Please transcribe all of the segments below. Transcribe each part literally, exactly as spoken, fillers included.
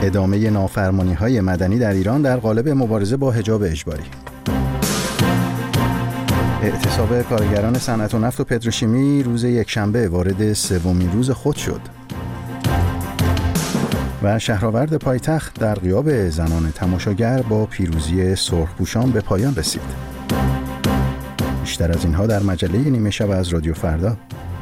ادامه نافرمانی‌های مدنی در ایران در قالب مبارزه با حجاب اجباری. اعتصاب کارگران صنعت و نفت و پتروشیمی روز یکشنبه وارد سومین روز خود شد. و شهرآورد پایتخت در غیاب زنان تماشاگر با پیروزی سرخپوشان به پایان رسید. بیشتر از اینها در مجله نیمه شب از رادیو فردا.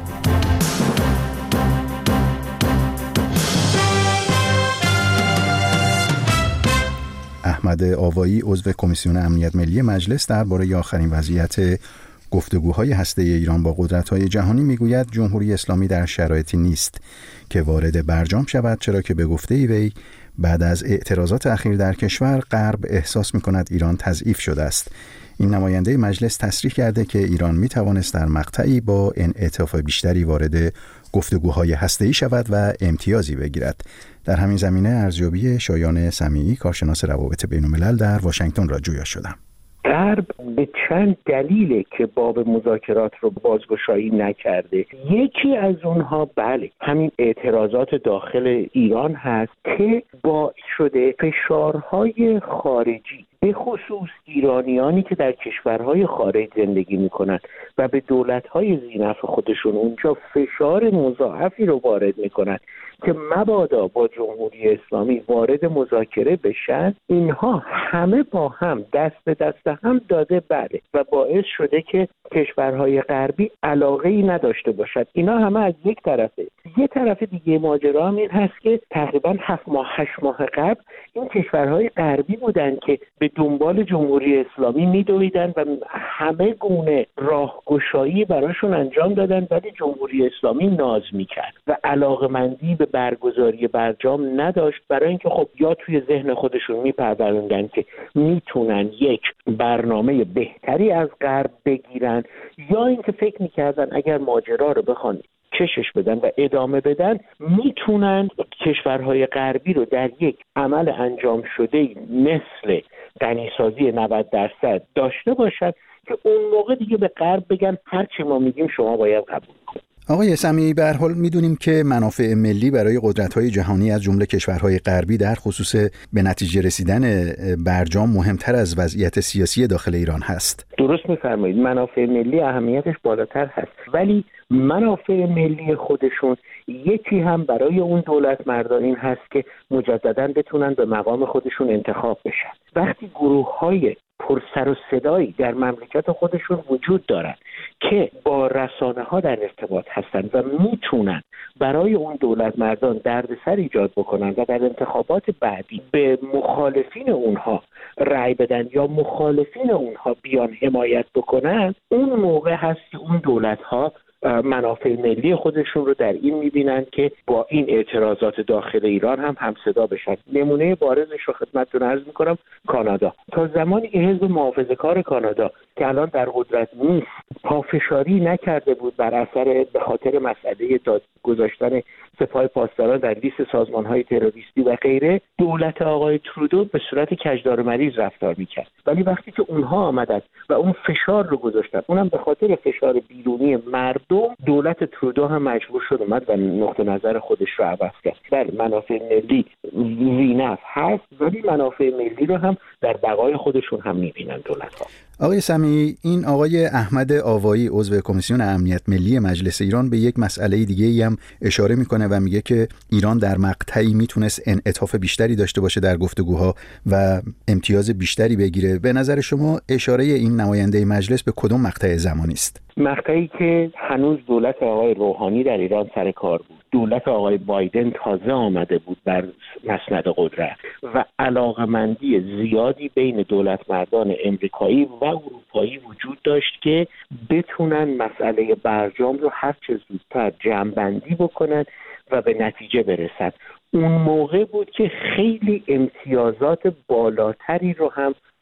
احمد آوایی عضو کمیسیون امنیت ملی مجلس درباره آخرین وضعیت گفتگوهای هسته‌ای ایران با قدرت‌های جهانی میگوید جمهوری اسلامی در شرایطی نیست که وارد برجام شود، چرا که به گفته وی بعد از اعتراضات اخیر در کشور غرب احساس می‌کند ایران تضعیف شده است. این نماینده مجلس تصریح کرده که ایران می‌توانست در مقطعی با انعطاف بیشتری وارد گفتگوهای هسته‌ای شود و امتیازی بگیرد. در همین زمینه ارزیابی شایان سمیعی کارشناس روابط بین‌الملل در واشنگتن را جویا شدم. غرب به چند دلیله که باب مذاکرات رو بازگشایی نکرده. یکی از اونها بله همین اعتراضات داخل ایران هست که باعث شده فشارهای خارجی به خصوص ایرانیانی که در کشورهای خارج زندگی میکنن و به دولتهای ذی‌نفع خودشون اونجا فشار مضاعفی رو وارد میکنن که مبادا با جمهوری اسلامی وارد مذاکره بشن، اینها همه با هم دست به دست هم داده بله و باعث شده که کشورهای غربی علاقه ای نداشته باشد. اینا همه از یک طرفه. یه طرف دیگه ماجرا هم این هست که تقریبا هفت ماه هشت ماه قبل این کشورهای غربی بودن که به دنبال جمهوری اسلامی میدویدن و همه گونه راهگشایی براشون انجام دادن، ولی جمهوری اسلامی ناز میکرد و علاقمندی به برگزاری برجام نداشت، برای اینکه خب یا توی ذهن خودشون میپروردن که میتونن یک برنامه بهتری از غرب بگیرن، یا اینکه فکر میکردن اگر ماجرا رو بخوان کشش بدن و ادامه بدن میتونن کشورهای غربی رو در یک عمل انجام شده مثل غنیسازی نود درصد داشته باشن که اون موقع دیگه به غرب بگن هر چی ما میگیم شما باید قبول کنید. آقای سمیعی، به هر حال میدونیم که منافع ملی برای قدرت‌های جهانی از جمله کشورهای غربی در خصوص به نتیجه رسیدن برجام مهمتر از وضعیت سیاسی داخل ایران هست. درست می‌فرمایید، منافع ملی اهمیتش بالاتر هست، ولی منافع ملی خودشون یکی هم برای اون دولت مردان این هست که مجدداً بتونن به مقام خودشون انتخاب بشن. وقتی گروه‌های پر سر و صدایی در مملکت خودشون وجود دارن که با رسانه ها در ارتباط هستن و میتونن برای اون دولت مردان دردسر ایجاد بکنن و در انتخابات بعدی به مخالفین اونها رأی بدن یا مخالفین اونها بیان حمایت بکنن، اون موقع هست که اون دولت ها منافع ملی خودشون رو در این میبینن که با این اعتراضات داخل ایران هم همصدا بشن. نمونه بارزش رو خدمتتون عرض میکنم کانادا. تا زمانی که حزب محافظه‌کار کانادا که الان در قدرت نیست پافشاری نکرده بود بر اثر به خاطر مسئله داد گذاشتن سپاه پاسداران در لیست سازمان‌های تروریستی و غیره، دولت آقای ترودو به صورت کجدار مریض رفتار میکرد. ولی وقتی که اونها آمدن و اون فشار رو گذاشتن، اونم به خاطر فشار بیرونی مردم، دولت ترودو هم مجبور شد اومد و نقطه نظر خودش رو عوض کرد. بله منافع ملی ذی‌نفع هست، ولی منافع ملی رو هم در بقای خودشون هم میبینن دولت‌ها. آقای سمیعی، این آقای احمد آوایی عضو کمیسیون امنیت ملی مجلس ایران به یک مسئله دیگه‌ای هم اشاره میکنه و میگه که ایران در مقطعی میتونست انعطاف بیشتری داشته باشه در گفتگوها و امتیاز بیشتری بگیره. به نظر شما اشاره این نماینده مجلس به کدوم مقطع زمانی است؟ مقطعی که هنوز دولت آقای روحانی در ایران سر کار بود، دولت آقای بایدن تازه آمده بود بر مسند قدرت و علاقمندی زیادی بین دولت مردان امریکایی و اروپایی وجود داشت که بتونن مسئله برجام رو هر چه زودتر جمع‌بندی بکنن و به نتیجه برسن. اون موقع بود که خیلی امتیازات بالاتری رو هم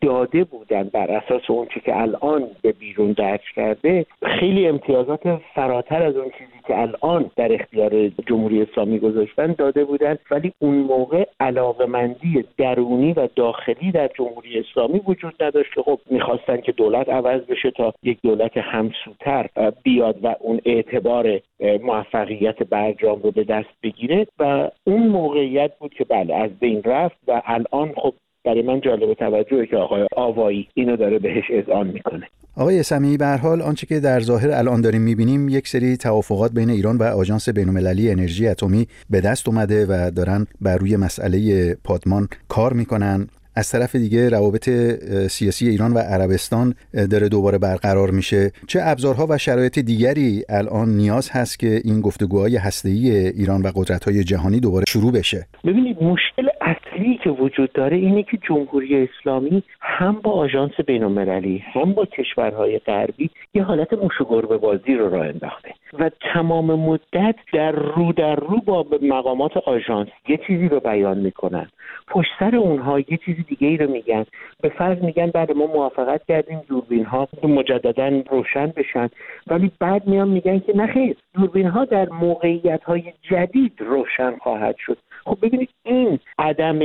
داده بودن بر اساس اون چیزی که الان به بیرون درج کرده خیلی امتیازات فراتر از اون چیزی که الان در اختیار جمهوری اسلامی گذاشتن داده بودن، ولی اون موقع علاقه‌مندی درونی و داخلی در جمهوری اسلامی وجود نداشت. خب می‌خواستن که دولت عوض بشه تا یک دولت همسوتر بیاد و اون اعتبار موفقیت برجام رو به دست بگیره و اون موقعیت بود که بله از بین رفت و الان خب برای من جالب توجهه که آقای آوایی اینو داره بهش اذعان میکنه. آقای سمیعی، به هر حال آنچه که در ظاهر الان داریم میبینیم یک سری توافقات بین ایران و آژانس بین‌المللی انرژی اتمی به دست اومده و دارن بر روی مسئله پادمان کار میکنن. از طرف دیگه روابط سیاسی ایران و عربستان داره دوباره برقرار میشه. چه ابزارها و شرایط دیگری الان نیاز هست که این گفتگوهای هسته‌ای ایران و قدرت‌های جهانی دوباره شروع بشه؟ ببینید، مشکل اصلی که وجود داره اینه که جمهوری اسلامی هم با آژانس بین‌المللی هم با کشورهای غربی یه حالت موش و گربه بازی رو راه انداخته و تمام مدت در رو در رو با مقامات آژانس یه چیزی رو بیان میکنن، پشت سر اونها یه چیزی دیگه ای رو میگن. به فرض میگن بعد ما موافقت کردیم دوربین ها مجددا روشن بشن، ولی بعد میان میگن که نه خیر، دوربین ها در موقعیت های جدید روشن خواهد شد. خب ببینید، این عدم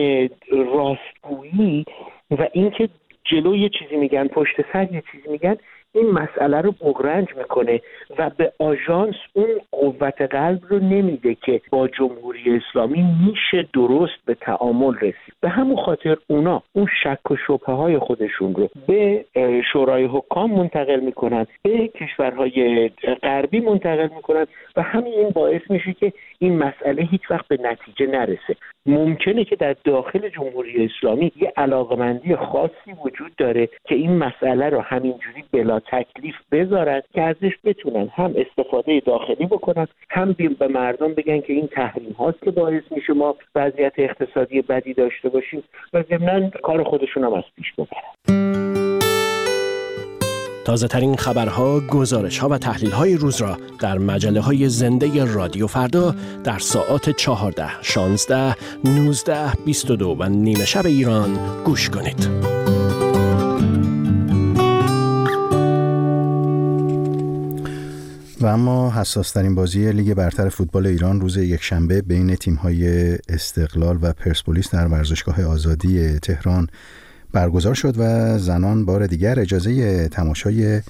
راستگویی و اینکه جلو یه چیزی میگن پشت سر یه چیزی میگن، این مسئله رو بغرنج میکنه و به آژانس اون قوت قلب رو نمیده که با جمهوری اسلامی میشه درست به تعامل رسید. به همون خاطر اونا اون شک و شبهه های خودشون رو به شورای حکام منتقل میکنن، به کشورهای غربی منتقل میکنن و همین این باعث میشه که این مسئله هیچ وقت به نتیجه نرسه. ممکنه که در داخل جمهوری اسلامی یه علاقمندی خاصی وجود داره که این مسئله رو همینجوری بلا تکلیف بذارن که ازش بتونن هم استفاده داخلی بکنن، هم به مردم بگن که این تحریم هاست که باعث میشه ما وضعیت اقتصادی بدی داشته باشیم و ضمناً کار خودشون هم از پیش ببرن. تازه ترین خبرها، گزارش ها و تحلیل های روز را در مجله های زنده رادیو فردا در ساعات چهارده، شانزده، نوزده، بیست و دو و نیمه شب ایران گوش کنید. و اما حساس‌ترین بازی لیگ برتر فوتبال ایران روز یکشنبه بین تیم‌های استقلال و پرسپولیس در ورزشگاه آزادی تهران برگزار شد و زنان بار دیگر اجازه تماشای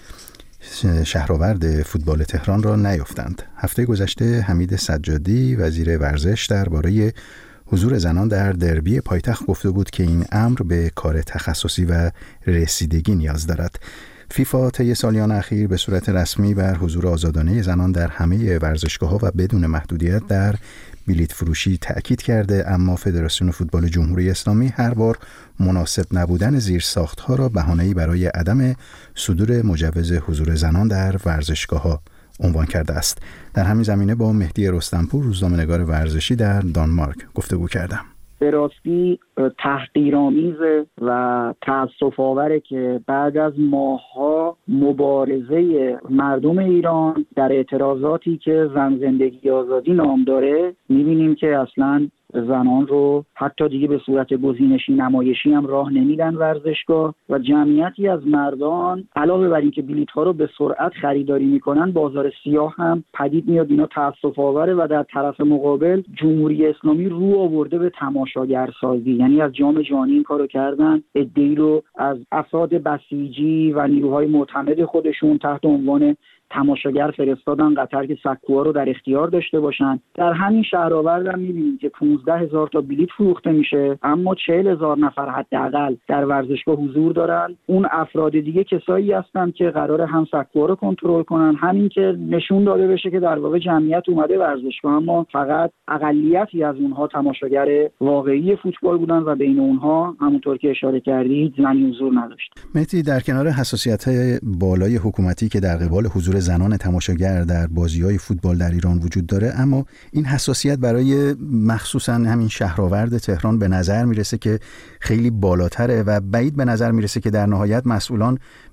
شهرآورد فوتبال تهران را نیافتند. هفته گذشته حمید سجادی وزیر ورزش درباره حضور زنان در دربی پایتخت گفته بود که این امر به کار تخصصی و رسیدگی نیاز دارد. فیفا طی سالیان اخیر به صورت رسمی بر حضور آزادانه زنان در همه ورزشگاه‌ها و بدون محدودیت در بلیط فروشی تأکید کرده، اما فدراسیون فوتبال جمهوری اسلامی هر بار مناسب نبودن زیرساخت‌ها را بهانه‌ای برای عدم صدور مجوز حضور زنان در ورزشگاه‌ها عنوان کرده است. در همین زمینه با مهدی رستمپور، روزنامه‌نگار ورزشی در دانمارک، گفتگو کردم. به راستی تحقیرآمیزه و تأسف آوره که بعد از ماه‌ها مبارزه مردم ایران در اعتراضاتی که زن زندگی آزادی نام داره، می‌بینیم که اصلاً زنان رو حتی دیگه به صورت گزینشی نمایشی هم راه نمیدن ورزشگاه و جمعیتی از مردان علاوه بر این که بلیط ها رو به سرعت خریداری میکنن، بازار سیاه هم پدید میاد. اینا تأسف آوره و در طرف مقابل جمهوری اسلامی رو آورده به تماشاگرسازی، یعنی از جام جهانی این کارو کردن، عده‌ای رو از افراد بسیجی و نیروهای معتمد خودشون تحت عنوان تماشاگر فرستادن قطر که سکوها رو در اختیار داشته باشن. در همین شهرآورد هم می‌بینیم که پانزده هزار تا بلیط فروخته میشه، اما چهل هزار نفر حداقل در ورزشگاه حضور دارن. اون افراد دیگه کسایی هستن که قراره هم سکوها رو کنترل کنن، همین که نشون داده بشه که در واقع جمعیت اومده ورزشگاه، اما فقط اقلیتی از اونها تماشاگر واقعی فوتبال بودن و بین اونها همونطور که اشاره کردید زنی حضور نداشت. مهدی، در کنار حساسیت‌های بالای حکومتی که در قبال حضور زنان تماشاگر در بازی‌های فوتبال در ایران وجود داره، اما این حساسیت برای مخصوصاً همین شهرآورد تهران به نظر میرسه که خیلی بالاتره و بعید به نظر میرسه که در نهایت مسئولان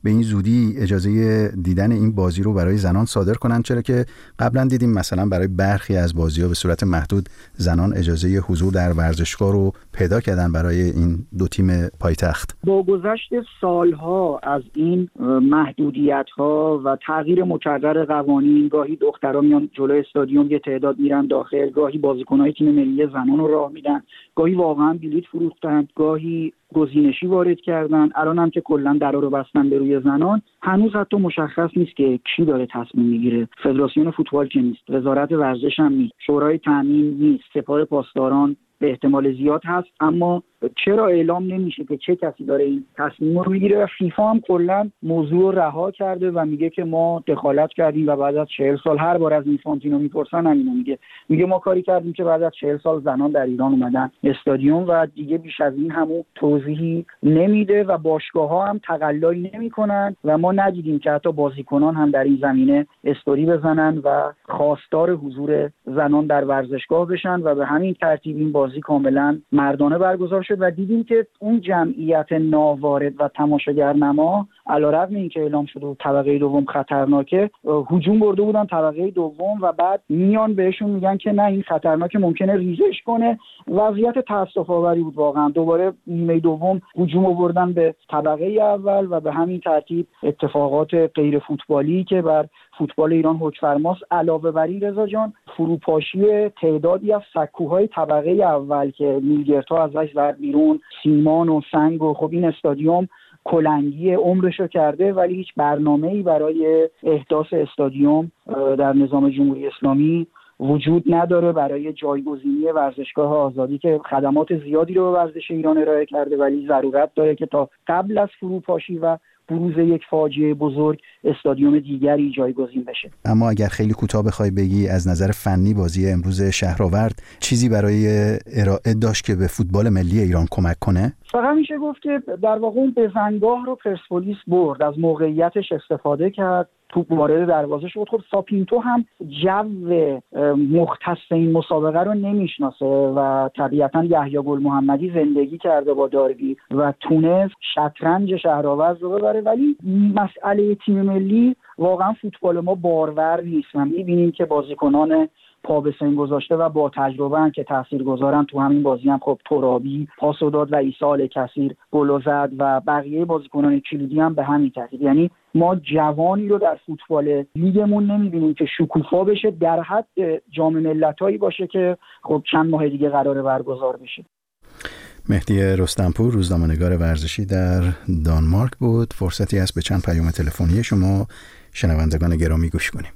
به این زودی اجازه دیدن این بازی رو برای زنان صادر کنن، چرا که قبلا دیدیم مثلا برای برخی از بازی‌ها به صورت محدود زنان اجازه حضور در ورزشگاه رو پیدا کردن برای این دو تیم پایتخت. با گذشت سالها از این محدودیت‌ها و تغییر مکرر قوانین، گاهی دخترها میان جلوی استادیوم یه تعداد میرن داخل، گاهی بازیکن‌های تیم ملی زنان رو راه میدن، گاهی واقعا بلیط فروختن، گاهی گزینشی وارد کردن، الان هم که کلا درا رو بستن به روی زنان. هنوز حتی مشخص نیست که کی داره تصمیم میگیره. فدراسیون فوتبال که نیست، وزارت ورزش هم نیست، شورای تامین نیست، سپاه پاسداران به احتمال زیاد هست، اما چرا اعلام نمیشه که چه کسی داره این تصمیم رو میگیره؟ و فیفا هم کلا موضوع رو رها کرده و میگه که ما دخالت کردیم و بعد از چهل سال هر بار از اینفانتینو میپرسن همینو میگه میگه ما کاری کردیم که بعد از چهل سال زنان در ایران اومدن استادیوم و دیگه بیش از این همون توضیحی نمیده و باشگاه‌ها هم تقلایی نمیکنن و ما ندیدیم که حتی بازیکنان هم در این زمینه استوری بزنن و خواستار حضور زنان در ورزشگاه بشن و به همین ترتیب این بازی کاملا مردانه برگزار شد و دیدیم که اون جمعیت ناوارد و تماشاگرنما علیرغم اینکه اعلام شده بود طبقه دوم خطرناکه، هجوم برده بودن طبقه دوم و بعد میان بهشون میگن که نه این خطرناکه، ممکنه ریزش کنه. وضعیت تأسف آوری بود واقعا. دوباره نیمه دوم هجوم آوردن به طبقه اول و به همین ترتیب اتفاقات غیر فوتبالی که بر فوتبال ایران حکم‌فرماست. علاوه بر این رضا جان، فروپاشی تعدادی از سکوهای طبقه اول که میلگردها ازش زد بیرون، سیمان و سنگ و خب این استادیوم کلنگی عمرشو کرده ولی هیچ برنامه‌ای برای احداث استادیوم در نظام جمهوری اسلامی وجود نداره برای جایگزینی ورزشگاه آزادی که خدمات زیادی رو به ورزش ایران ارائه کرده، ولی ضرورت داره که تا قبل از فروپاشی و بروز یک فاجعه بزرگ استادیوم دیگری جایگزین بشه. اما اگر خیلی کوتاه بخوای بگی از نظر فنی بازی امروز شهرآورد چیزی برای ارائه داشت که به فوتبال ملی ایران کمک کنه؟ فقط میشه گفت که در واقع اون بزنگاه رو پرسپولیس برد، از موقعیتش استفاده کرد، توپ وارد دروازه شد. خب ساپینتو هم جو مختص این مسابقه رو نمیشناسه و طبیعتاً یحیی گل محمدی زندگی کرده با داربی و تونست شطرنج شهرآورد رو ببره، ولی مسئله تیم ملی واقعا فوتبال ما بارور نیست. ما می‌بینیم که بازیکنان پا به سن گذاشته و با تجربه ان که تاثیرگذارن. تو همین بازی هم خب ترابی پاسو داد و عیسی الکثیر گل زد و بقیه بازیکنان کلیدی هم به همین ترتیب. یعنی ما جوانی رو در فوتبال لیگمون نمی‌بینیم که شکوفا بشه، در حد جام ملت‌هایی باشه که خب چند ماه دیگه قراره برگزار بشه. مهدی رستمپور، روزنامه‌نگار ورزشی در دانمارک بود. فرصتی است به چند پیام تلفنی شما شنوندگان گرامی گوش کنیم.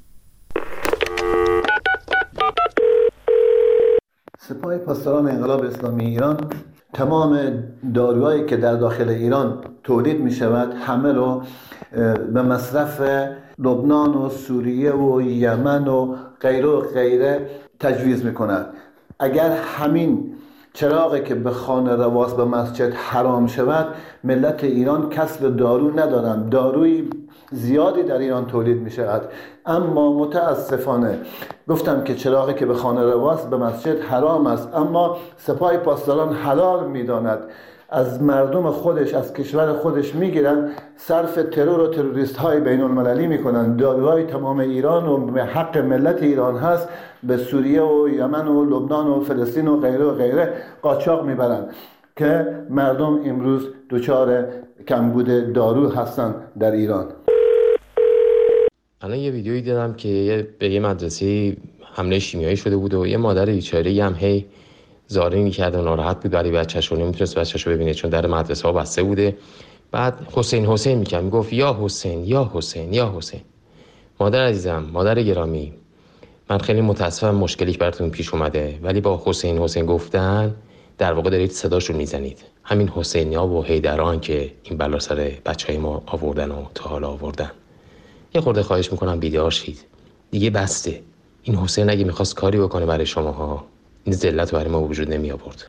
سپاه پاسداران انقلاب اسلامی ایران تمام داروهایی که در داخل ایران تولید می شود همه رو به مصرف لبنان و سوریه و یمن و غیره و غیره تجویز می کند. اگر همین چراغی که به خانه رواست به مسجد حرام شود، ملت ایران کسب دارو ندارند. داروی زیادی در ایران تولید می شود، اما متاسفانه گفتم که چراغی که به خانه رواست به مسجد حرام است، اما سپاه پاسداران حلال می داند. از مردم خودش، از کشور خودش می گیرن، صرف ترور و تروریست های بین المللی می کنن. داروهای تمام ایران و به حق ملت ایران هست به سوریه و یمن و لبنان و فلسطین و غیره و غیره قاچاق می برن که مردم امروز دچار کمبود دارو هستن در ایران. الان یه ویدیویی دیدم که به یه مدرسه حمله شیمیایی شده بود و یه مادر بیچاره‌ای هم هی زاری می‌کرد و ناراحت بود برای بچه‌ش و نمی‌تونست بچه‌ش رو ببینه چون در مدرسه‌ها بسته بوده. بعد حسین حسین می‌کرد، میگفت یا حسین یا حسین یا حسین. مادر عزیزم، مادر گرامی، من خیلی متاسفم مشکلی براتون پیش اومده، ولی با حسین حسین گفتن در واقع دارید صداشون میزنید. همین حسینیا و حیدران که این بلا سر بچهای ما آوردن و تا حالا آوردن. یه خورده خواهش میکنم بیدار شید. دیگه بسته. این حسین اگه میخواست کاری بکنه برای شماها، این ذلت برای ما وجود نمی آورد.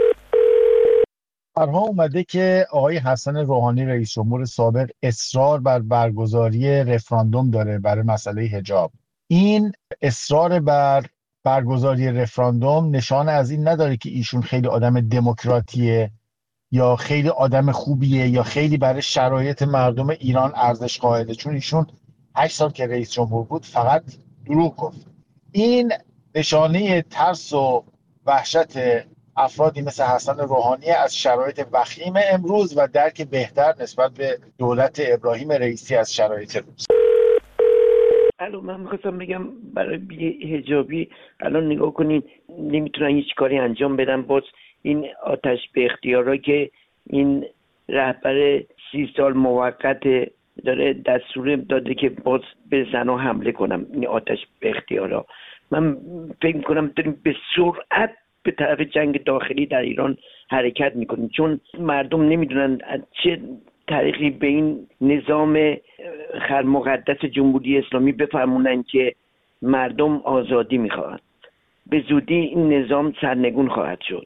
برها اومده که آقای حسن روحانی رئیس جمهور سابق اصرار بر برگزاری رفراندوم داره برای مسئله حجاب. این اصرار بر برگزاری رفراندوم نشانه از این نداره که ایشون خیلی آدم دموکراتیه یا خیلی آدم خوبیه یا خیلی برای شرایط مردم ایران ارزش قائله، چون ایشون هشت سال که رئیس جمهور بود فقط دروغ گفت. این نشانه ترس و وحشت افرادی مثل حسن روحانی از شرایط وخیم امروز و درک بهتر نسبت به دولت ابراهیم رئیسی از شرایط روز. الو، من میخواستم بگم برای بی حجابی الان نگاه کنین نمیتونن هیچ کاری انجام بدن، باز این آتش به اختیارا که این رهبر سی سال موقت داره دستور داده که باز به زنها حمله کنم، این آتش به اختیارا. من فکر میکنم داریم به سرعت به طرف جنگ داخلی در ایران حرکت میکنیم، چون مردم نمیدونن چه طریقی به این نظام خرمقدس جمهوری اسلامی بفرمونن که مردم آزادی میخواهند. به زودی این نظام سرنگون خواهد شد.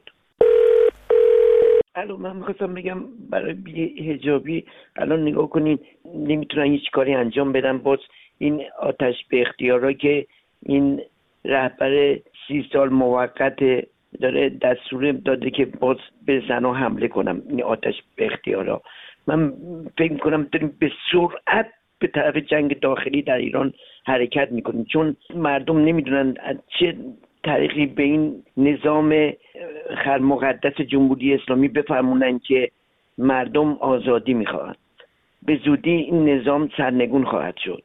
الو، من میخواستم بگم برای بی حجابی الان نگاه کنین نمیتونن هیچ کاری انجام بدن، باز این آتش به اختیارا که این رهبر سی سال موقت داره دستور داده که باز به زنها حمله کنم، این آتش به اختیارا. من فکر میکنم داریم به سرعت به طرف جنگ داخلی در ایران حرکت میکنیم، چون مردم نمیدونن چه طریقی به این نظام خرمقدس جمهوری اسلامی بفرمونن که مردم آزادی میخواهند. به زودی این نظام سرنگون خواهد شد.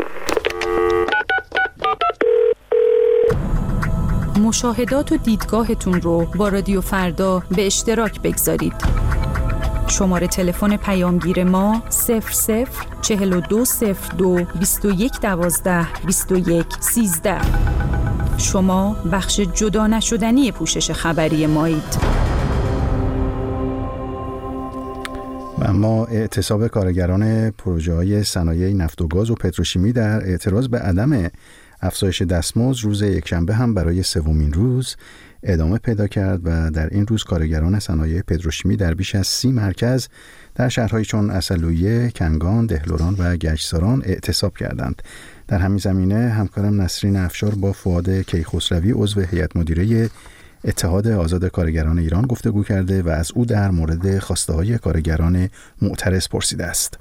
مشاهدات و دیدگاهتون رو با رادیو فردا به اشتراک بگذارید. شماره تلفن پیامگیر ما صفر صفر چهل و دو صفر دو بیست و یک دوازده بیست و یک سیزده. شما بخش جدا نشدنی پوشش خبری مایید. و اما اعتصاب کارگران پروژه‌های صنایع نفت و گاز و پتروشیمی در اعتراض به عدم افزایش دستمزد روز یکشنبه هم برای سومین روز ادامه پیدا کرد و در این روز کارگران صنایع پتروشیمی در بیش از سی مرکز در شهرهایی چون عسلویه، کنگان، دهلوران و گشتساران اعتصاب کردند. در همین زمینه همکارم نسرین افشار با فؤاد کیخسروی عضو هیئت مدیره اتحاد آزاد کارگران ایران گفتگو کرده و از او در مورد خواسته‌های کارگران معترض پرسیده است.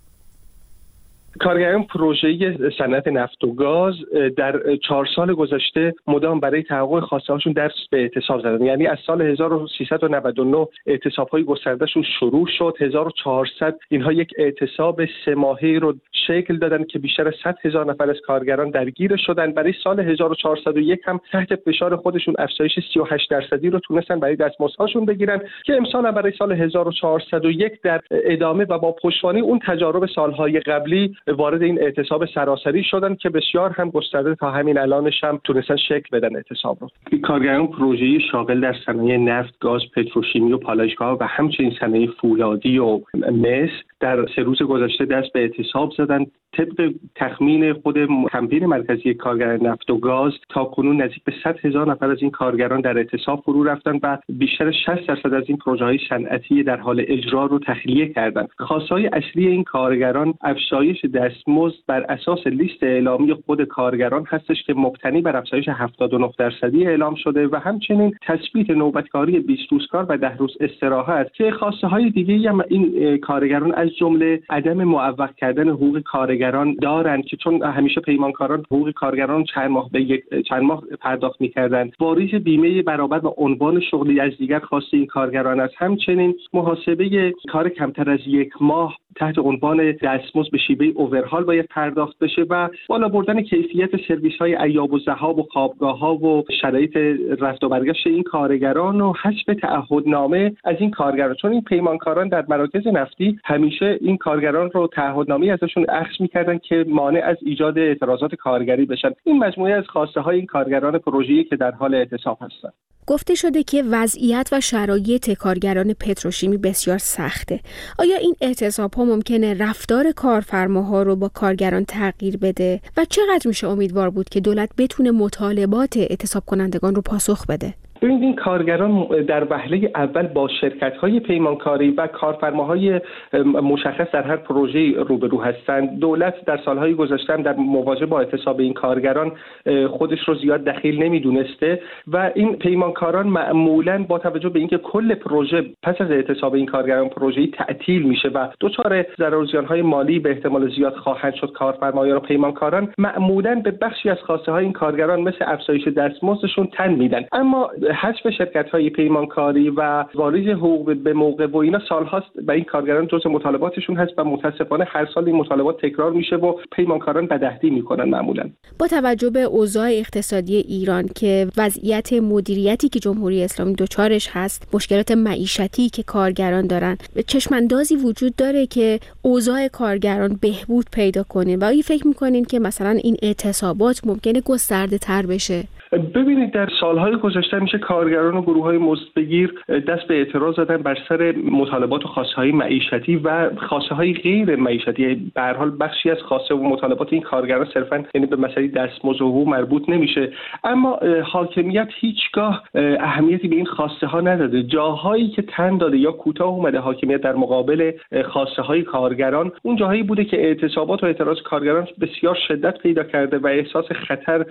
کارگران پروژه صنعت نفت و گاز در چهار سال گذشته مدام برای تحقق خواسته هاشون دست به اعتصاب زدن. یعنی از سال هزار و سیصد و نود و نه اعتصاب های گستردهشون شروع شد. هزار و چهارصد اینها یک اعتصاب سه ماهه رو شکل دادن که بیشتر از صد هزار نفر از کارگران درگیر شدن. برای سال هزار و چهارصد و یک هم تحت فشار خودشون افزایش سی و هشت درصدی رو تونستن برای دستمزدهاشون بگیرن که امسال هم برای سال هزار و چهارصد و یک در ادامه و با پشتوانه اون تجارب سالهای قبلی وارد این اعتصاب سراسری شدن که بسیار هم گسترده تا همین الانش هم تونستن شکل بدن اعتصاب رو. کارگران پروژه شاغل در صنایع نفت، گاز، پتروشیمی و پالایشگاه و همچنین صنایع فولادی و مس در سه روز گذشته دست به اعتصاب زدن. طبق تخمین خود کمپین مرکزی کارگران نفت و گاز تا کنون نزدیک به صد هزار نفر از این کارگران در اعتصاب فرو رفتن و بیشتر از شصت درصد از این پروژه‌های صنعتی در حال اجرا رو تخلیه کردند. خواستهای اصلی این کارگران افزایش دستمزد بر اساس لیست اعلامی خود کارگران هستش که مبتنی بر افزایش هفتاد و نه درصدی اعلام شده و همچنین تثبیت نوبتکاری بیست روز کار و ده روز استراحت که خواسته‌های دیگه‌ای هم این کارگران از جمله عدم معوق کردن حقوق کارگران دارند که چون همیشه پیمانکاران حقوق کارگران چند ماه به یک چند ماه پرداخت می‌کردند. واریز بیمه برابر با عنوان شغلی از دیگر خواسته این کارگران است. همچنین محاسبه کار کمتر از یک ماه تحت عنوان دستمزد به شیوه اوورهال باید پرداخت بشه و بالا بردن کیفیت سرویس‌های ایاب و ذهاب و خوابگاه‌ها و شرایط رفت و برگشت این کارگران و حذف تعهدنامه از این کارگران، چون این پیمانکاران در مراکز نفتی همیشه این کارگران رو تعهدنامه ازشون اخذ می‌کردن که مانع از ایجاد اعتراضات کارگری بشن. این مجموعه از خواسته‌های این کارگران پروژه‌ای که در حال اعتصاب هستند. گفته شده که وضعیت و شرایط کارگران پتروشیمی بسیار سخته. آیا این اعتصاب‌ها ممکنه رفتار کارفرماها رو با کارگران تغییر بده و چقدر میشه امیدوار بود که دولت بتونه مطالبات اعتصاب کنندگان رو پاسخ بده؟ ببینید این کارگران در وهله اول با شرکت‌های پیمانکاری و کارفرماهای مشخص در هر پروژه‌ای روبرو هستند. دولت در سالهای گذشته در مواجهه با اعتصاب این کارگران خودش رو زیاد دخیل نمی‌دونسته و این پیمانکاران معمولاً با توجه به اینکه کل پروژه پس از اعتصاب این کارگران پروژه‌ای تعطیل میشه و دچار ضرر و زیان‌های مالی به احتمال زیاد خواهند شد، کارفرمایان و پیمانکاران معمولاً به بخشی از خواسته‌های این کارگران مثل افزایش دستمزدشون تن میدن. اما حذف شرکت‌های پیمانکاری و واریز حقوق به موقع و اینا سال‌هاست و این کارگران جزء مطالباتشون هست و متأسفانه هر سال این مطالبات تکرار میشه و پیمانکاران بدعهدی میکنن معمولاً. با توجه به اوضاع اقتصادی ایران که وضعیت مدیریتی که جمهوری اسلامی دچارش هست، مشکلات معیشتی که کارگران دارن، چشماندازی وجود داره که اوضاع کارگران بهبود پیدا کنه و آیا فکر میکنین که مثلا این اعتصابات ممکنه گسترده تر بشه؟ ببینید در سالهای گذشته میشه کارگران و گروه‌های مزدبگیر دست به اعتراض زدن بر سر مطالبات و خواسته‌های معیشتی و خواسته‌های غیر معیشتی. به هر حال بخشی از خواسته و مطالبات این کارگران صرفاً یعنی به مسئله دستمزد و حقوق مربوط نمیشه، اما حاکمیت هیچگاه اهمیتی به این خواسته‌ها نداده. جاهایی که تن داده یا کوتاه اومده حاکمیت در مقابل خواسته‌های کارگران، اون جاهایی بوده که اعتصابات و اعتراض کارگران بسیار شدت پیدا کرده و احساس خطر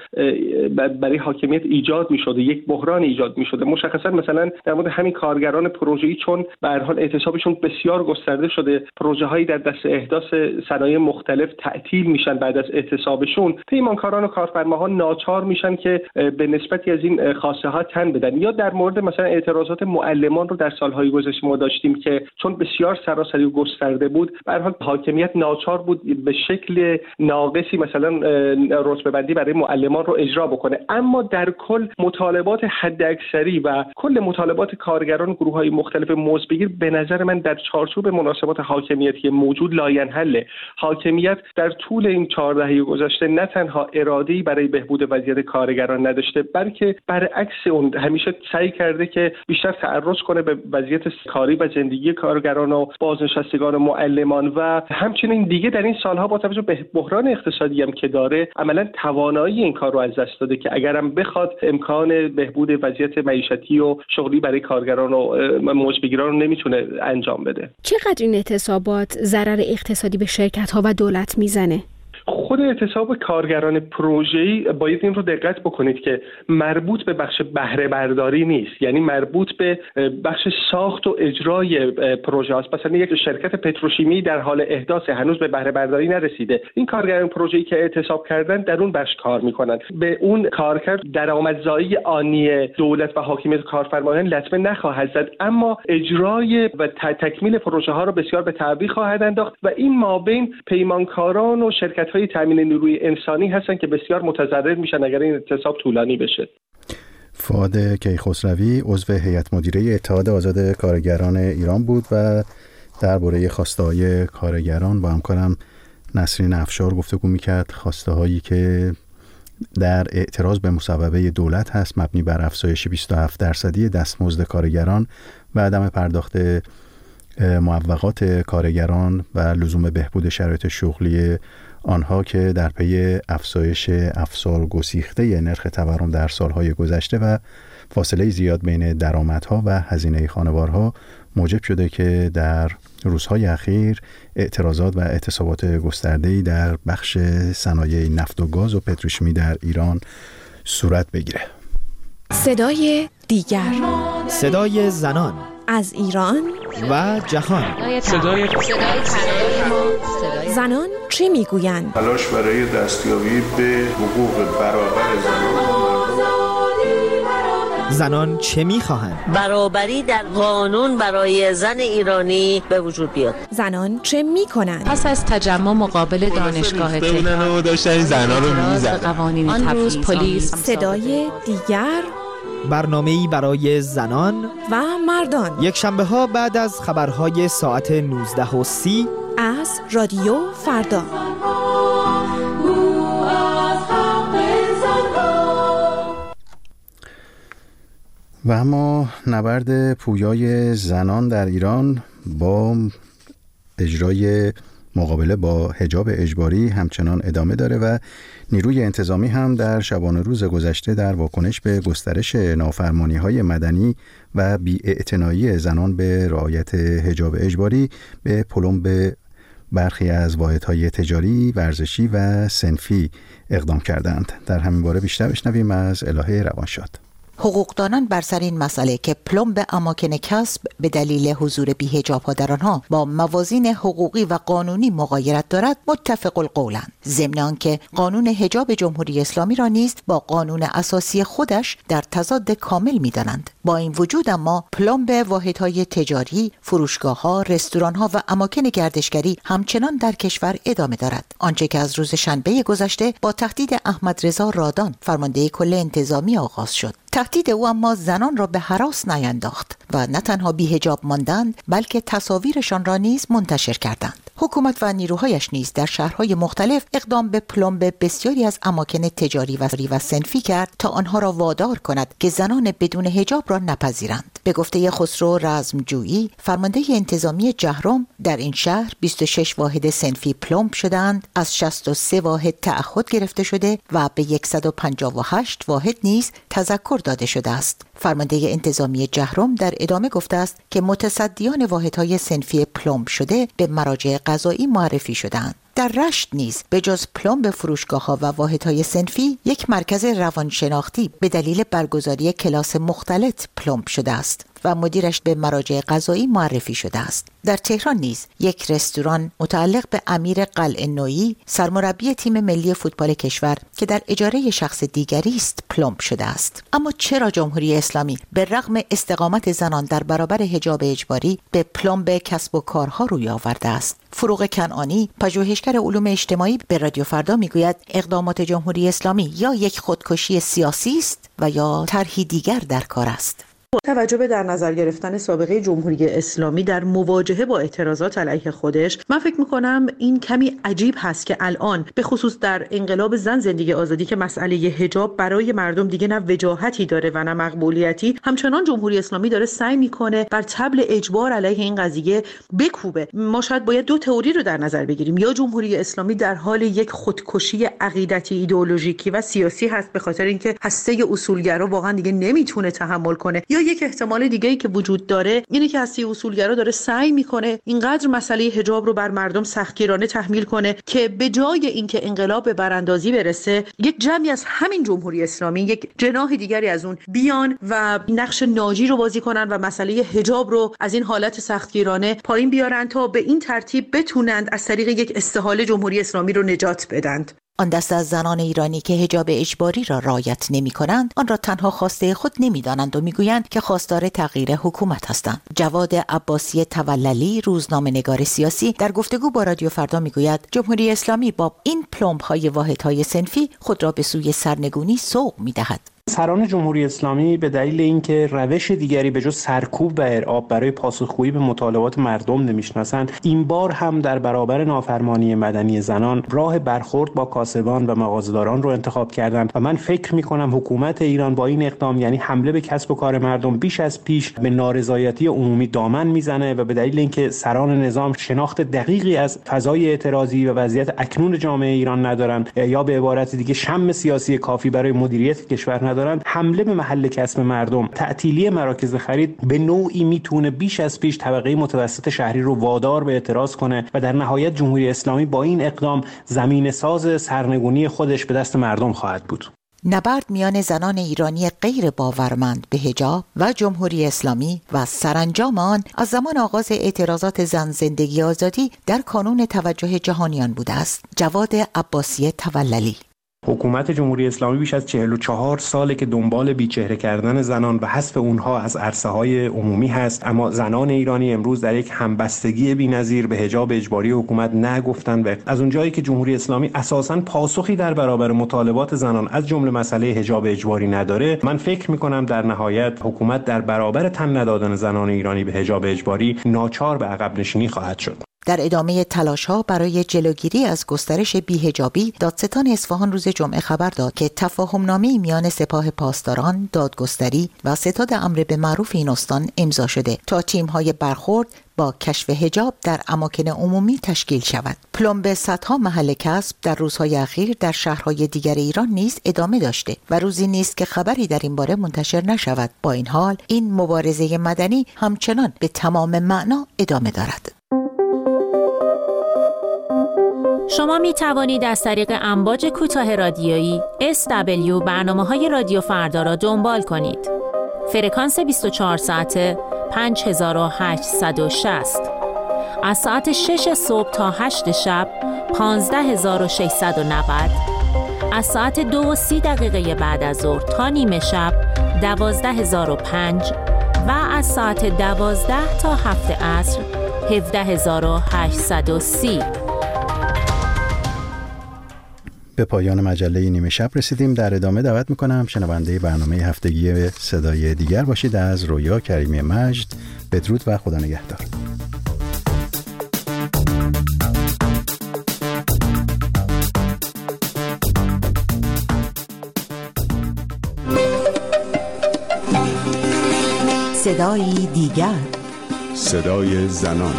برای حاکمیت ایجاد می‌شده، یک بحران ایجاد می‌شده. مشخصا مثلا در مورد همین کارگران پروژه‌ای چون به هر حال اعتصابشون بسیار گسترده شده، پروژه‌هایی در دست احداث صنایع مختلف تعطیل میشن بعد از اعتصابشون، پیمانکاران و کارفرماها ناچار میشن که به نسبتی از این خواسته‌ها تن بدن. یا در مورد مثلا اعتراضات معلمان رو در سال‌های گذشته ما داشتیم که چون بسیار سراسری و گسترده بود، به هر حال حاکمیت ناچار بود به شکل ناقصی مثلا رتبه‌بندی برای معلمان رو اجرا بکنه. اما در کل مطالبات حداکثری و کل مطالبات کارگران و گروه‌های مختلف مزدبگیر به نظر من در چارچوب مناسبات حاکمیتی موجود لاینحله. حاکمیت در طول این چهار دهه گذشته نه تنها اراده‌ای برای بهبود وضعیت کارگران نداشته، بلکه برعکس اون همیشه سعی کرده که بیشتر تعرض کنه به وضعیت کاری و زندگی کارگران و بازنشستگان و معلمان و همچنین دیگه در این سالها با توجه به بحران اقتصادی هم که داره عملاً توانایی این کار رو از دست داده که اگرم بخواد امکان بهبود وضعیت معیشتی و شغلی برای کارگران و مزدبگیران رو نمیتونه انجام بده. چقدر این اعتصابات ضرر اقتصادی به شرکت‌ها و دولت میزنه؟ خود اعتصاب کارگران پروژه‌ای باید این رو دقت بکنید که مربوط به بخش بهره برداری نیست، یعنی مربوط به بخش ساخت و اجرای پروژه است. مثلا یک شرکت پتروشیمی در حال احداث هنوز به بهره برداری نرسیده، این کارگران پروژه‌ای که اعتصاب کردن در اون بخش کار میکنن، به اون کارکرد درآمدزایی آنی دولت و حاکمیت کارفرمایان لطمه نخواهد زد، اما اجرای و تکمیل پروژه ها رو بسیار به تعویق خواهد انداخت و این مابین پیمانکاران و شرکت‌های تامین نیروی انسانی هستن که بسیار متضرر میشن اگر این اعتصاب طولانی بشه. فؤاد کیخسروی عضو هیئت مدیره اتحاد آزاد کارگران ایران بود و درباره خواسته‌های کارگران با همکارم نسرین افشار گفتگو می‌کرد، خواسته‌هایی که در اعتراض به مصوبه دولت هست مبنی بر افزایش بیست و هفت درصدی دستمزد کارگران و عدم پرداخت معوقات کارگران و لزوم بهبود شرایط شغلی آنها که در پی افزایش افزار گسیخته نرخ تورم در سالهای گذشته و فاصله زیاد بین درآمدها و هزینه خانوارها موجب شده که در روزهای اخیر اعتراضات و اعتصابات گسترده‌ای در بخش صنایع نفت و گاز و پتروشیمی در ایران صورت بگیره. صدای دیگر، صدای زنان از ایران و جهان، صدای زنان چه میگویند؟ تلاش برای دستیابی به حقوق برابر زنان. زنان چه میخواهند؟ برابری در قانون برای زن ایرانی به وجود بیاد. زنان چه میکنند؟ پس از تجمع مقابل دانشگاه تهران داشتن این زنان رو میزدن. قوانین تفعیل پلیس. صدای دیگر، برنامه‌ای برای زنان و مردان، یک شنبه ها بعد از خبرهای ساعت نوزده و سی از رادیو فردا. و اما نبرد پویای زنان در ایران با اجرای مقابله با حجاب اجباری همچنان ادامه داره و نیروی انتظامی هم در شبانه روز گذشته در واکنش به گسترش نافرمانی‌های مدنی و بی‌اعتنایی زنان به رعایت حجاب اجباری به پلمب برخی از واحدهای تجاری، ورزشی و صنفی اقدام کردند. در همین باره بیشتر بشنویم از الهه روانشاد. حقوقدانان بر سر این مسئله که پلمب اماکن کسب به دلیل حضور بی‌حجاب‌ها در آنها با موازین حقوقی و قانونی مغایرت دارد متفق القولند، ضمن آنکه قانون حجاب جمهوری اسلامی را نیز با قانون اساسی خودش در تضاد کامل می‌دانند. با این وجود اما پلمب واحدهای تجاری، فروشگاه‌ها، رستوران‌ها و اماکن گردشگری همچنان در کشور ادامه دارد. آنچه که از روز شنبه گذشته با تهدید احمد رضا رادان فرمانده کل انتظامی آغاز شد. تهدید او اما زنان را به هراس نینداخت و نه تنها بی‌حجاب ماندند بلکه تصاویرشان را نیز منتشر کردند. حکومت و نیروهایش نیز در شهرهای مختلف اقدام به پلمب بسیاری از اماکن تجاری و صنفی کرد تا آنها را وادار کند که زنان بدون حجاب را نپذیرند. به گفته خسرو رزمجویی، فرمانده انتظامی جهرم، در این شهر بیست و شش واحد صنفی پلمب شدند، از شصت و سه واحد تعهد گرفته شده و به صد و پنجاه و هشت واحد نیز تذکر داده شده است. فرمانده انتظامی جهرم در ادامه گفته است که متصدیان واحدهای صنفی پلمب شده به مراجع قضایی معرفی شدند. در رشت نیز به جز پلمب فروشگاه‌ها و واحدهای صنفی، یک مرکز روانشناختی به دلیل برگزاری کلاس مختلط پلمب شده است و مدیرش به مراجع قضایی معرفی شده است. در تهران نیز یک رستوران متعلق به امیر قلعه نویی، سرمربی تیم ملی فوتبال کشور که در اجاره شخص دیگری است، پلمب شده است. اما چرا جمهوری اسلامی به رغم استقامت زنان در برابر حجاب اجباری به پلمب کسب و کارها روی آورده است؟ فروغ کنعانی، پژوهشگر علوم اجتماعی، به رادیو فردا میگوید اقدامات جمهوری اسلامی یا یک خودکشی سیاسی است و یا طرحی دیگر در کار است. توجه به در نظر گرفتن سابقه جمهوری اسلامی در مواجهه با اعتراضات علیه خودش، من فکر میکنم این کمی عجیب هست که الان به خصوص در انقلاب زن زندگی آزادی که مسئله حجاب برای مردم دیگه نه وجاهتی داره و نه مقبولیتی، همچنان جمهوری اسلامی داره سعی میکنه بر طبل اجبار علیه این قضیه بکوبه. ما شاید باید دو تئوری رو در نظر بگیریم: یا جمهوری اسلامی در حال یک خودکشی عقیدتی، ایدئولوژیکی و سیاسی هست به خاطر اینکه هسته اصولگرا واقعا دیگه نمیتونه تحمل کنه، یا یک احتمال دیگه‌ای که وجود داره اینه که هسته اصولگرا داره سعی میکنه اینقدر مسئله حجاب رو بر مردم سختگیرانه تحمیل کنه که به جای اینکه انقلاب به براندازی برسه، یک جمعی از همین جمهوری اسلامی، یک جناح دیگری از اون، بیان و نقش ناجی رو بازی کنن و مسئله حجاب رو از این حالت سختگیرانه پایین بیارن تا به این ترتیب بتونند از طریق یک استحاله جمهوری اسلامی رو نجات بدند. آن دست از زنان ایرانی که حجاب اجباری را رعایت نمی کنند، آن را تنها خواسته خود نمی دانند و می گویند که خواستار تغییر حکومت هستند. جواد عباسی توللی، روزنامه نگار سیاسی، در گفتگو با رادیو فردا می گوید جمهوری اسلامی با این پلمب های واحدهای صنفی خود را به سوی سرنگونی سوق می دهد. سران جمهوری اسلامی به دلیل اینکه روش دیگری به جز سرکوب و ارعاب برای پاسخگویی به مطالبات مردم نمیشناسند، این بار هم در برابر نافرمانی مدنی زنان راه برخورد با کاسبان و مغازه‌داران رو انتخاب کردند و من فکر می‌کنم حکومت ایران با این اقدام، یعنی حمله به کسب و کار مردم، بیش از پیش به نارضایتی عمومی دامن میزنه و به دلیل اینکه سران نظام شناخت دقیقی از فضای اعتراضی و وضعیت اکنون جامعه ایران ندارند یا به عبارت دیگه شم سیاسی کافی برای مدیریت کشور ندارند، حمله به محل کسب مردم، تعطیلی مراکز خرید به نوعی میتونه بیش از پیش طبقه متوسط شهری رو وادار به اعتراض کنه و در نهایت جمهوری اسلامی با این اقدام زمین ساز سرنگونی خودش به دست مردم خواهد بود. نبرد میان زنان ایرانی غیر باورمند به حجاب و جمهوری اسلامی و سرانجام آن از زمان آغاز اعتراضات زن زندگی آزادی در کانون توجه جهانیان بوده است. جواد عباسی توللی. حکومت جمهوری اسلامی بیش از چهل و چهار ساله که دنبال بیچهره کردن زنان و حذف اونها از عرصه‌های عمومی هست، اما زنان ایرانی امروز در یک همبستگی بی‌نظیر به حجاب اجباری حکومت نگفتن و از اونجایی که جمهوری اسلامی اساساً پاسخی در برابر مطالبات زنان از جمله مسئله حجاب اجباری نداره، من فکر می‌کنم در نهایت حکومت در برابر تن ندادن زنان ایرانی به حجاب اجباری ناچار به عقب نشینی خواهد شد. در ادامه تلاش‌ها برای جلوگیری از گسترش بی‌حجابی، دادستان اصفهان روز جمعه خبر داد که تفاهم‌نامه‌ای میان سپاه پاسداران، دادگستری و ستاد امر به معروف این استان امضا شده تا تیم‌های برخورد با کشف حجاب در اماکن عمومی تشکیل شود. پلمب صدها محل کسب در روزهای اخیر در شهرهای دیگر ایران نیز ادامه داشته و روزی نیست که خبری در این باره منتشر نشود. با این حال این مبارزه مدنی همچنان به تمام معنا ادامه دارد. شما می توانید از طریق امواج کوتاه رادیویی اس دبلیو برنامه‌های رادیو فردا را دنبال کنید. فرکانس بیست و چهار ساعته پنج هزار و هشتصد و شصت، از ساعت شش صبح تا هشت شب پانزده هزار و ششصد و نود، از ساعت دو و سی دقیقه بعد از ظهر تا نیمه شب دوازده هزار و پنج و از ساعت دوازده تا هفت عصر هفده هزار و هشتصد و سی. به پایان مجله نیمه شب رسیدیم. در ادامه دعوت میکنم شنونده برنامه هفتگی صدای دیگر باشید. از رویا کریمی مجد بدرود و خدا نگهدار. صدای دیگر، صدای زنان.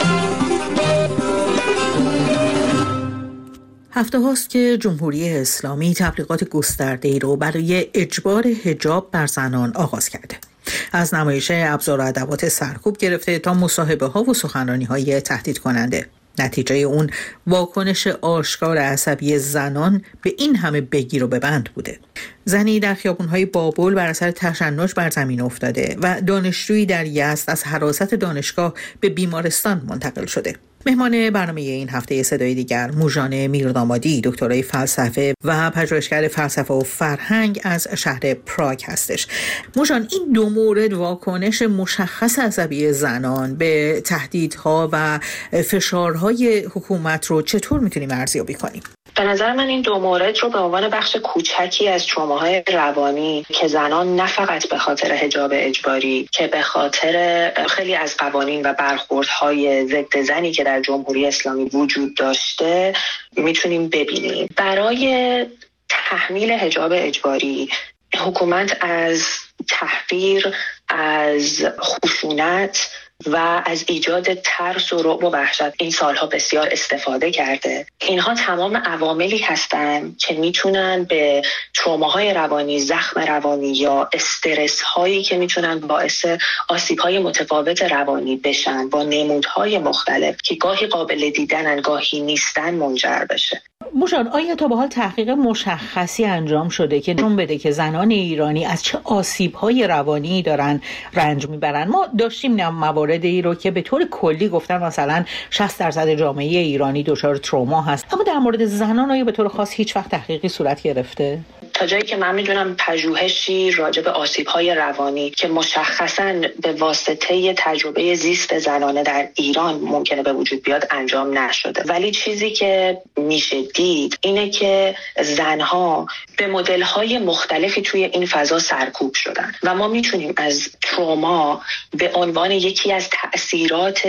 هفته هاست که جمهوری اسلامی تبلیغات گسترده‌ای رو برای اجبار حجاب بر زنان آغاز کرده. از نمایش ابزار و ادوات سرکوب گرفته تا مصاحبه ها و سخنرانی های تهدید کننده. نتیجه اون واکنش آشکار عصبی زنان به این همه بگیر و ببند بوده. زنی در خیابون‌های بابل بر اثر تشنج بر زمین افتاده و دانشجویی در یزد از حراست دانشگاه به بیمارستان منتقل شده. مهمان برنامه این هفته صدای دیگر موژان میردامادی، دکترای فلسفه و پژوهشگر فلسفه و فرهنگ از شهر پراگ هستش. موژان، این دو مورد واکنش مشخص عصبی زنان به تهدیدها و فشارهای حکومت رو چطور میتونیم ارزیابی کنیم؟ به نظر من این دو مورد رو به عنوان بخش کوچکی از تروماهای روانی که زنان نه فقط به خاطر حجاب اجباری که به خاطر خیلی از قوانین و برخوردهای ضد زنی که در جمهوری اسلامی وجود داشته میتونیم ببینیم. برای تحمیل حجاب اجباری حکومت از تحقیر، از خشونت و از ایجاد ترس و رعب و وحشت این سالها بسیار استفاده کرده. اینها تمام عواملی هستند که میتونن به تروماهای روانی، زخم روانی یا استرس هایی که میتونن باعث آسیب های متفاوت روانی بشن با نمودهای مختلف که گاهی قابل دیدنن گاهی نیستن منجر بشه. موژان، آیا تا به حال تحقیق مشخصی انجام شده که نشون بده که زنان ایرانی از چه آسیب‌های روانی دارن رنج میبرن؟ ما داشتیم مواردی رو که به طور کلی گفتن مثلا شصت درصد جامعه ایرانی دچار تروما هست، اما در مورد زنان آیا به طور خاص هیچ وقت تحقیقی صورت گرفته؟ تا جایی که من میدونم پژوهشی راجع به آسیب‌های روانی که مشخصاً به واسطه تجربه زیست زنانه در ایران ممکنه به وجود بیاد انجام نشده، ولی چیزی که میشه دید اینه که زنها به مدل‌های مختلفی توی این فضا سرکوب شدن و ما میتونیم از تروما به عنوان یکی از تأثیرات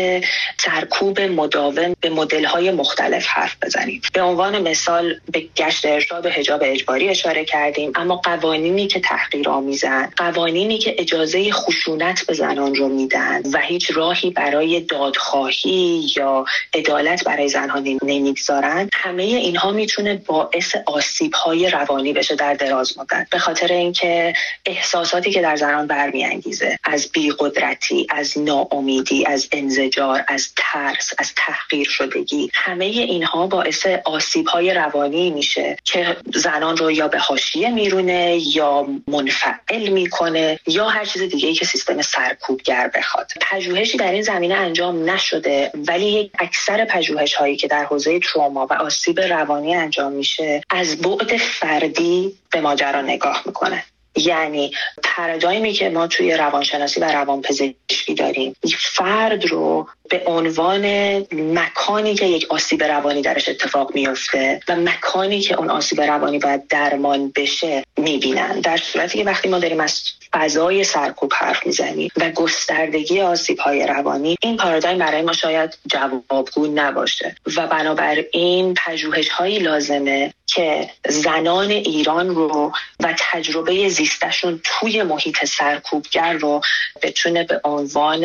سرکوب مداوم به مدل‌های مختلف حرف بزنیم. به عنوان مثال به گشت ارشاد و حجاب اجباری اشاره کردیم، اما قوانینی که تحقیرآمیزن، قوانینی که اجازه خشونت به زنان رو میدن و هیچ راهی برای دادخواهی یا عدالت برای زنها نمیگذارن، همه اینها میتونه باعث آسیب‌های روانی بشه در دراز مدت، به خاطر اینکه احساساتی که در زنان برمیانگیزه، از بی‌قدرتی، از ناامیدی، از انزجار، از ترس، از تحقیر شدگی، همه اینها باعث آسیب‌های روانی میشه که زنان رو یا به حاشیه میرونه یا منفعل میکنه یا هر چیز دیگه‌ای که سیستم سرکوبگر بخواد. پژوهشی در این زمینه انجام نشده، ولی یک اکثر پژوهش‌هایی که در حوزه تروما و آسیب روانی انجام میشه از بعد فردی به ماجرا نگاه میکنه. یعنی پارادایمی که ما توی روانشناسی و روانپزشکی داریم فرد رو به عنوان مکانی که یک آسیب روانی درش اتفاق میفته و مکانی که اون آسیب روانی باید درمان بشه میبینن، در صورتی که وقتی ما داریم از فضای سرکوب حرف میزنیم و گستردگی آسیب‌های روانی، این پارادایم برای ما شاید جوابگو نباشه و بنابراین پژوهش‌هایی لازمه که زنان ایران رو و تجربه زیستشون توی محیط سرکوبگر رو بتونه به عنوان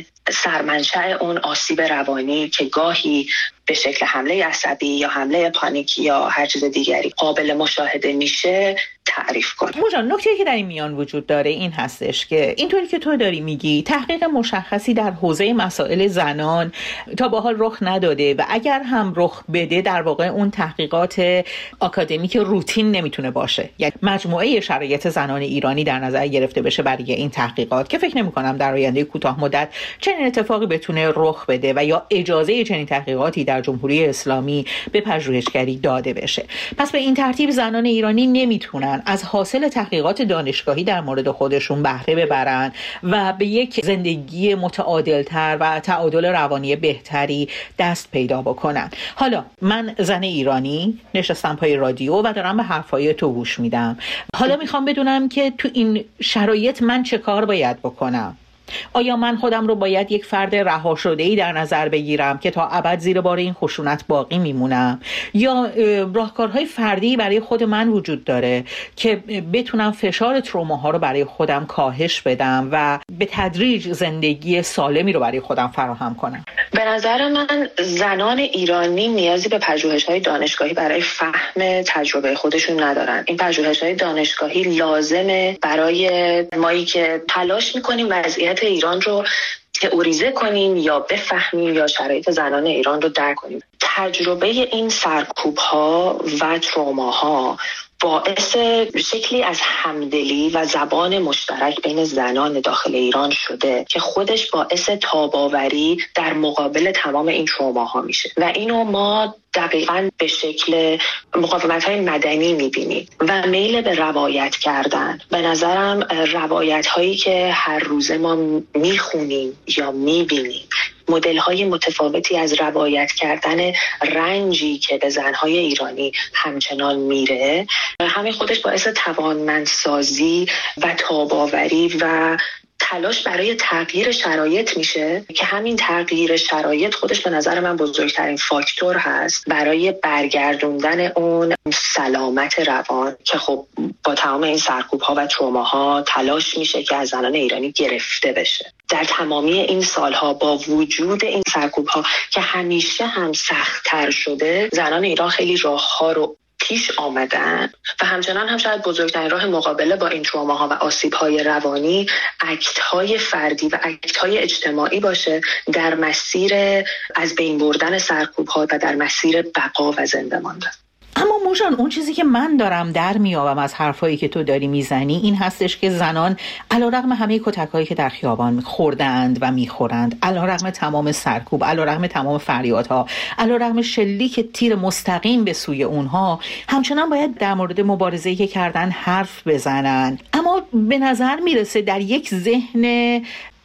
سرمنشأ اون آسیب روانی که گاهی به شکل حمله عصبی یا حمله پانیکی یا هر چیز دیگری قابل مشاهده میشه تعریف کنه. موجان، نکته‌ای که در این میان وجود داره این هستش که اینطوری که تو داری میگی تحقیق مشخصی در حوزه مسائل زنان تا به حال رخ نداده و اگر هم رخ بده در واقع اون تحقیقات آکادمیک روتین نمیتونه باشه، یعنی مجموعه شرایط زنان ایرانی در نظر گرفته بشه برای این تحقیقات که فکر نمی‌کنم در آینده کوتاه مدت چنین اتفاقی بتونه رخ بده و یا اجازه چنین تحقیقاتی در جمهوری اسلامی به پژوهشگری داده بشه. پس به این ترتیب زنان ایرانی نمیتونن از حاصل تحقیقات دانشگاهی در مورد خودشون بهره ببرن و به یک زندگی متعادلتر و تعادل روانی بهتری دست پیدا بکنن. حالا من زن ایرانی نشستم پای رادیو و دارم به حرفای تو گوش میدم. حالا میخوام بدونم که تو این شرایط من چه کار باید بکنم؟ آیا من خودم رو باید یک فرد رها شده‌ای در نظر بگیرم که تا ابد زیر بار این خشونت باقی میمونم، یا راهکارهای فردی برای خود من وجود داره که بتونم فشار تروماها رو برای خودم کاهش بدم و به تدریج زندگی سالمی رو برای خودم فراهم کنم؟ به نظر من زنان ایرانی نیازی به پژوهش‌های دانشگاهی برای فهم تجربه خودشون ندارن. این پژوهش‌های دانشگاهی لازمه برای مایی که تلاش می‌کنیم وضعیت ایران رو تئوریزه کنیم یا بفهمیم یا شرایط زنان ایران رو درک کنیم. تجربه این سرکوب‌ها و تروماها باعث شکلی از همدلی و زبان مشترک بین زنان داخل ایران شده که خودش باعث تاب‌آوری در مقابل تمام این تروماها میشه و اینو ما دقیقاً به شکل مقاومت‌های مدنی می‌بینیم و میل به روایت کردن. به نظرم روایت‌هایی که هر روزه ما می‌خونیم یا می‌بینیم، مدل‌های متفاوتی از روایت کردن رنجی که به زن‌های ایرانی همچنان میره، همین خودش باعث توانمندسازی و تاب‌آوری و تلاش برای تغییر شرایط میشه که همین تغییر شرایط خودش به نظر من بزرگترین فاکتور هست برای برگردوندن اون سلامت روان که خب با تمام این سرکوب‌ها و تروماها تلاش میشه که از زنان ایرانی گرفته بشه. در تمامی این سالها با وجود این سرکوب‌ها که همیشه هم سخت‌تر شده، زنان ایران خیلی راه‌ها رو پیش آمدن و همچنان هم شاید بزرگترین راه مقابله با این تروماها و آسیب‌های روانی اکت‌های فردی و اکت‌های اجتماعی باشه در مسیر از بین بردن سرکوب‌ها و در مسیر بقا و زنده ماندن. اما موجان، اون چیزی که من دارم در میابم از حرفایی که تو داری میزنی این هستش که زنان علیرغم همه کتک‌هایی که در خیابان خوردند و میخورند، علیرغم تمام سرکوب، علیرغم تمام فریادها، علیرغم شلیک تیر مستقیم به سوی اونها، همچنان باید در مورد مبارزه‌ای که کردن حرف بزنن. اما به نظر میرسه در یک ذهن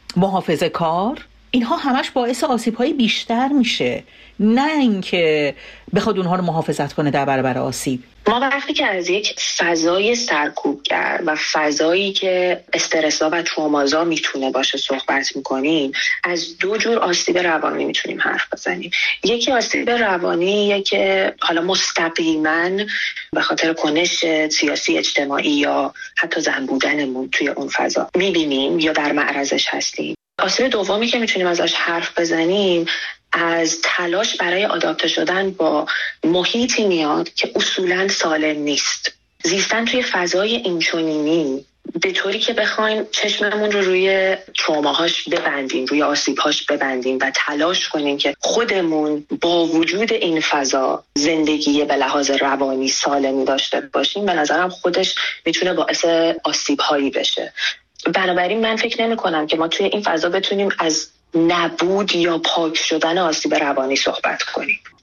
محافظه‌کار اینها همش باعث آسیب‌های بیشتر میشه، نه اینکه بخواد اونها رو محافظت کنه در برابر آسیب. ما وقتی که از یک فضای سرکوبگر و فضایی که استرس‌ها و ترومازا میتونه باشه صحبت میکنیم، از دو جور آسیب روانی میتونیم حرف بزنیم. یکی آسیب روانی که حالا مستقیما به خاطر کنش سیاسی اجتماعی یا حتی زن بودنمون توی اون فضا میبینیم یا در معرضش هستیم. آسیب دومی که میتونیم ازش حرف بزنیم از تلاش برای آداپته شدن با محیطی میاد که اصولاً سالم نیست. زیستن توی فضای اینچنینی به طوری که بخوایم چشممون رو روی تروماهاش ببندیم، روی آسیبهاش ببندیم و تلاش کنیم که خودمون با وجود این فضا زندگی به لحاظ روانی سالمی داشته باشیم، به نظرم خودش میتونه باعث آسیبهایی بشه. بنابراین من فکر نمی کنم که ما توی این فضا بتونیم از نبود یا پاک شدن آسیب روانی صحبت کنیم.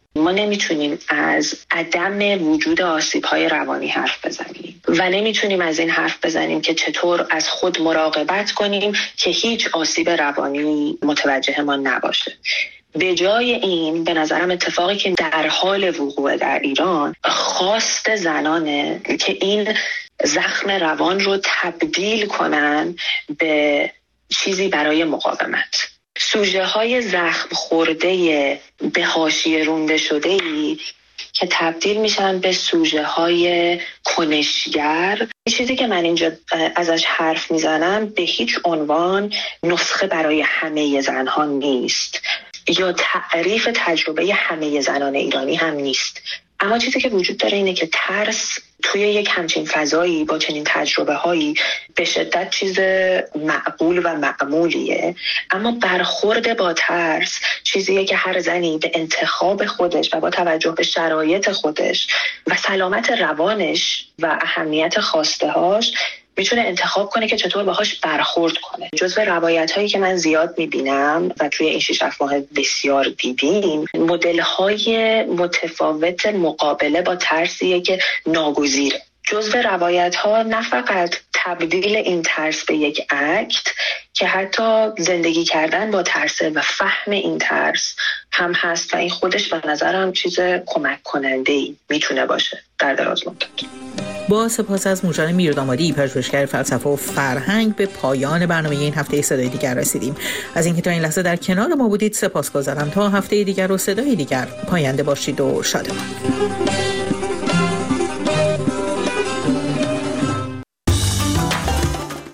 ما نمیتونیم از عدم وجود آسیب‌های روانی حرف بزنیم و نمیتونیم از این حرف بزنیم که چطور از خود مراقبت کنیم که هیچ آسیب روانی متوجه ما نباشه. به جای این به نظرم اتفاقی که در حال وقوع در ایران خواست زنانه که این زخم روان رو تبدیل کنن به چیزی برای مقاومت. سوژه های زخم خورده به حاشیه رونده شده‌ای که تبدیل میشن به سوژه های کنشگر. چیزی که من اینجا ازش حرف میزنم به هیچ عنوان نسخه برای همه زنها نیست یا تعریف تجربه همه زنان ایرانی هم نیست، اما چیزی که وجود داره اینه که ترس توی یک همچین فضایی با چنین تجربه هایی به شدت چیز معقول و معمولیه، اما برخورد با ترس چیزیه که هر زنی به انتخاب خودش و با توجه به شرایط خودش و سلامت روانش و اهمیت خواسته هاش میتونه انتخاب کنه که چطور باهاش برخورد کنه. جزو روایت هایی که من زیاد میبینم و توی این شش هفت ماه بسیار دیدیم، مدل های متفاوت مقابله با ترسیه که ناگزیره. جزو روایت ها نه فقط تبدیل این ترس به یک اکت که حتی زندگی کردن با ترس و فهم این ترس هم هست و این خودش به نظرم چیز کمک کننده ای میتونه باشه در دراز مدت. با سپاس از موژان میردامادی، پژوهشگر فلسفه و فرهنگ، به پایان برنامه این هفته صدای دیگر رسیدیم. از اینکه تا این لحظه در کنار ما بودید سپاسگزارم. تا هفته دیگر و صدای دیگر پاینده باشید و شادمان.